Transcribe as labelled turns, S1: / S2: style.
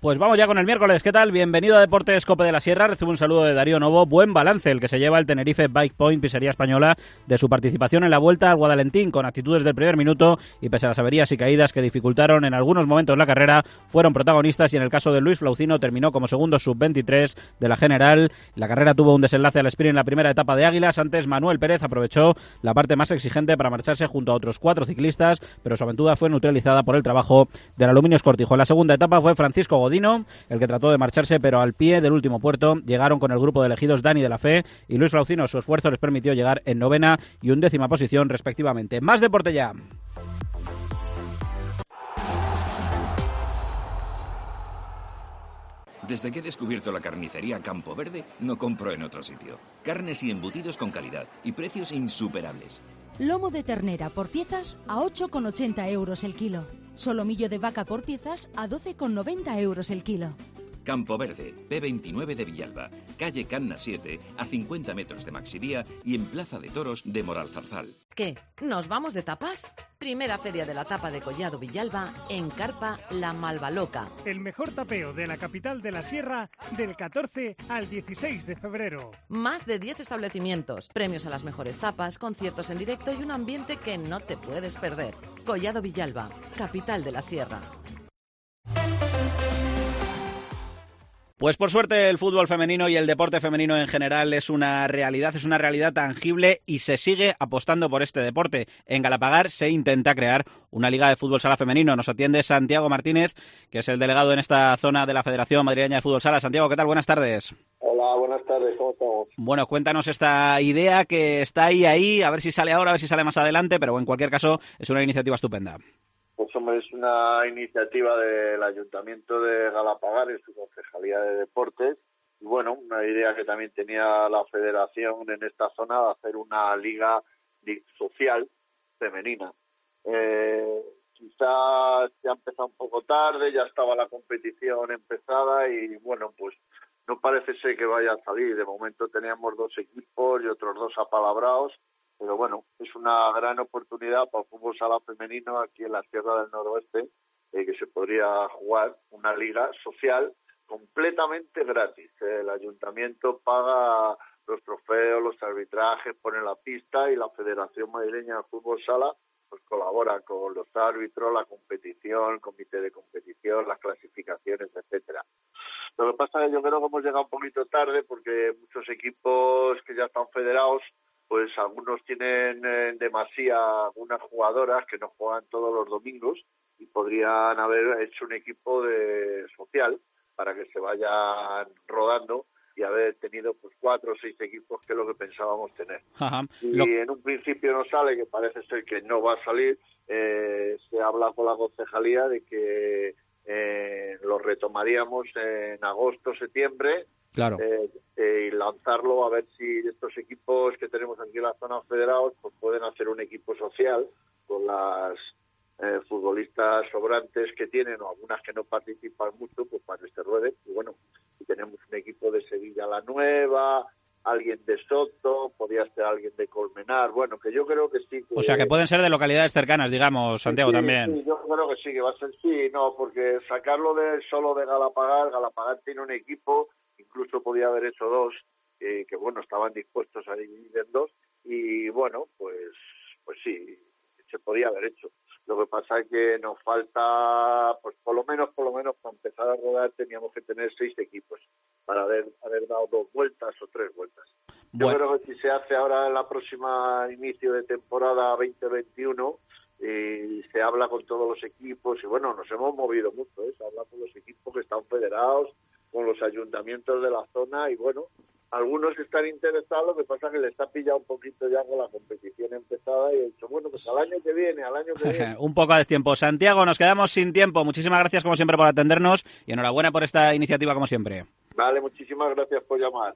S1: Pues vamos ya con el miércoles. ¿Qué tal? Bienvenido a Deportes Cope de la Sierra. Recibo un saludo de Darío Novo. Buen balance el que se lleva el Tenerife Bike Point, pizzería española, de su participación en la Vuelta al Guadalentín, con actitudes del primer minuto y pese a las averías y caídas que dificultaron en algunos momentos la carrera, fueron protagonistas y en el caso de Luis Flaucino terminó como segundo sub-23 de la general. La carrera tuvo un desenlace al sprint en la primera etapa de Águilas. Antes Manuel Pérez aprovechó la parte más exigente para marcharse junto a otros 4 ciclistas, pero su aventura fue neutralizada por el trabajo del Aluminios Cortijo. En la segunda etapa fue Francisco Godino el que trató de marcharse, pero al pie del último puerto llegaron con el grupo de elegidos Dani de la Fe y Luis Flaucino. Su esfuerzo les permitió llegar en 9ª y 11ª posición respectivamente. Más deporte ya.
S2: Desde que he descubierto la carnicería Campo Verde, no compro en otro sitio. Carnes y embutidos con calidad y precios insuperables.
S3: Lomo de ternera por piezas a 8,80 euros el kilo. Solomillo de vaca por piezas a 12,90 euros el kilo.
S2: Campo Verde, P29 de Villalba, calle Canna 7, a 50 metros de Maxidía y en Plaza de Toros de Moralzarzal.
S4: ¿Qué? ¿Nos vamos de tapas? Primera feria de la tapa de Collado Villalba en Carpa La Malvaloca.
S5: El mejor tapeo de la capital de la Sierra del 14 al 16 de febrero.
S4: Más de 10 establecimientos, premios a las mejores tapas, conciertos en directo y un ambiente que no te puedes perder. Collado Villalba, capital de la Sierra.
S1: Pues por suerte el fútbol femenino y el deporte femenino en general es una realidad tangible y se sigue apostando por este deporte. En Galapagar se intenta crear una liga de fútbol sala femenino. Nos atiende Santiago Martínez, que es el delegado en esta zona de la Federación Madrileña de Fútbol Sala. Santiago, ¿qué tal? Buenas tardes.
S6: Hola, buenas tardes, ¿cómo estamos?
S1: Bueno, cuéntanos esta idea que está ahí, a ver si sale ahora, a ver si sale más adelante, pero en cualquier caso es una iniciativa estupenda.
S6: Pues hombre, es una iniciativa del Ayuntamiento de Galapagar en su Concejalía de Deportes. Y bueno, una idea que también tenía la Federación en esta zona de hacer una liga social femenina. Quizás ya ha empezado un poco tarde, ya estaba la competición empezada y bueno, pues no parece ser que vaya a salir. De momento teníamos 2 equipos y otros 2 apalabrados. Pero bueno, es una gran oportunidad para el fútbol sala femenino aquí en la Sierra del Noroeste, que se podría jugar una liga social completamente gratis. El ayuntamiento paga los trofeos, los arbitrajes, pone la pista y la Federación Madrileña de Fútbol Sala pues colabora con los árbitros, la competición, el comité de competición, las clasificaciones, etcétera. Lo que pasa es que yo creo que hemos llegado un poquito tarde porque muchos equipos que ya están federados, pues algunos tienen algunas jugadoras que no juegan todos los domingos y podrían haber hecho un equipo de social para que se vayan rodando y haber tenido pues 4 o 6 equipos, que es lo que pensábamos tener.
S1: Ajá.
S6: Y en un principio no sale, que parece ser que no va a salir, se habla con la concejalía de que lo retomaríamos en agosto, septiembre.
S1: Claro.
S6: Y lanzarlo a ver si estos equipos que tenemos aquí en la zona federados pues pueden hacer un equipo social con las futbolistas sobrantes que tienen o algunas que no participan mucho, pues para este ruede. Y bueno, si tenemos un equipo de Sevilla la Nueva, alguien de Soto, podría ser alguien de Colmenar, bueno, que yo creo que sí.
S1: O sea, que pueden ser de localidades cercanas, digamos, Santiago,
S6: sí,
S1: también.
S6: Sí, yo creo que sí, que va a ser porque sacarlo solo de Galapagar tiene un equipo, incluso podía haber hecho 2, que bueno, estaban dispuestos a dividir en 2, y bueno, pues sí, se podía haber hecho. Lo que pasa es que nos falta, pues por lo menos para empezar a rodar teníamos que tener 6 equipos para haber dado 2 vueltas o 3 vueltas. Yo creo que si se hace ahora en la próxima inicio de temporada 2021 y se habla con todos los equipos, y bueno, nos hemos movido mucho, se habla con los equipos que están federados, con los ayuntamientos de la zona, y bueno, algunos están interesados, lo que pasa es que les ha pillado un poquito ya con la competición empezada y he dicho, bueno, pues al año que viene.
S1: Un poco a destiempo. Santiago, nos quedamos sin tiempo. Muchísimas gracias como siempre por atendernos y enhorabuena por esta iniciativa como siempre.
S6: Vale, muchísimas gracias por llamar.